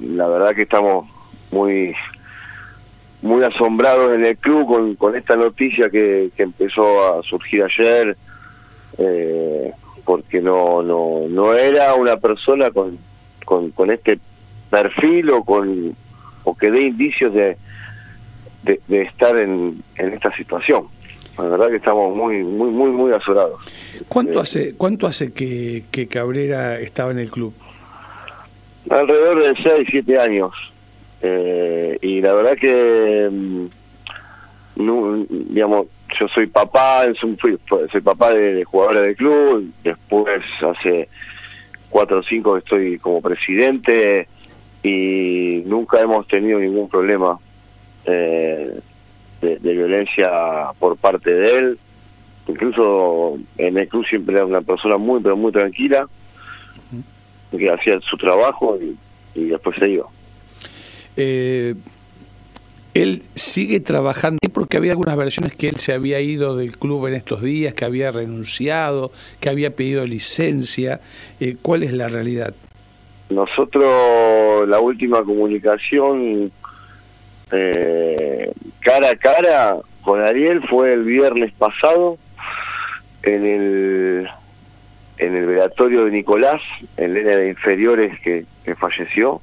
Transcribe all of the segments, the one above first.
la verdad que estamos muy asombrados en el club con esta noticia que empezó a surgir ayer, porque no era una persona con este perfil o que dé indicios de estar en esta situación. La verdad que estamos muy azorados. ¿Cuánto hace que Cabrera estaba en el club? Alrededor de 6, 7 años. Y la verdad que digamos, yo soy papá, soy papá de jugadores del club. Después hace 4 o 5 que estoy como presidente y nunca hemos tenido ningún problema de violencia por parte de él. Incluso en el club siempre era una persona pero muy tranquila, que hacía su trabajo y después se iba. Él sigue trabajando porque había algunas versiones que él se había ido del club en estos días, que había renunciado, que había pedido licencia. ¿Cuál es la realidad? Nosotros la última comunicación cara a cara con Ariel fue el viernes pasado en el velatorio de Nicolás, el nene de inferiores que falleció.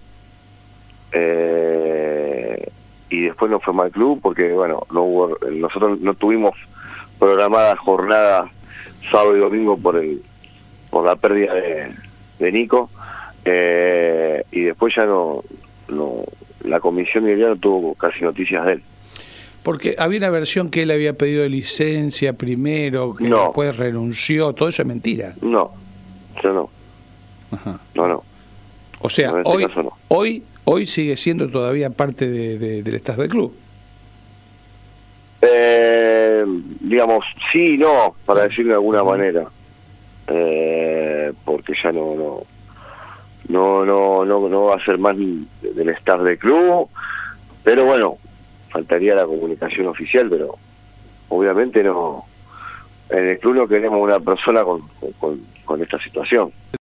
Y después nos fue al club porque nosotros no tuvimos programada jornada sábado y domingo por la pérdida de Nico, y después ya la comisión de no tuvo casi noticias de él. Porque había una versión que él había pedido licencia primero, que después renunció. ¿Todo eso es mentira? No, yo no. Ajá. No. O sea, hoy sigue siendo todavía parte del staff del club. Digamos, sí y no, para decirlo de alguna manera, porque ya no va a ser más del staff del club, pero bueno, faltaría la comunicación oficial, pero obviamente no, en el club no queremos una persona con esta situación.